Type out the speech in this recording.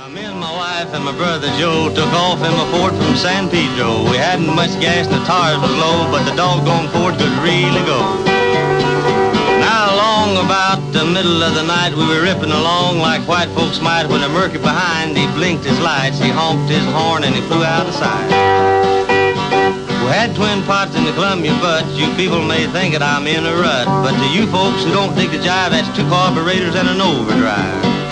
Me and my wife and my brother Joe took off in my Ford from San Pedro. We hadn't much gas and the tires was low, but the doggone Ford could really go. Now along about the middle of the night, we were ripping along like white folks might when a murky behind. He blinked his lights, he honked his horn, and he flew out of sight. We had twin pots in the Columbia, but you people may think that I'm in a rut. But to you folks who don't dig the jive, that's two carburetors and an overdrive.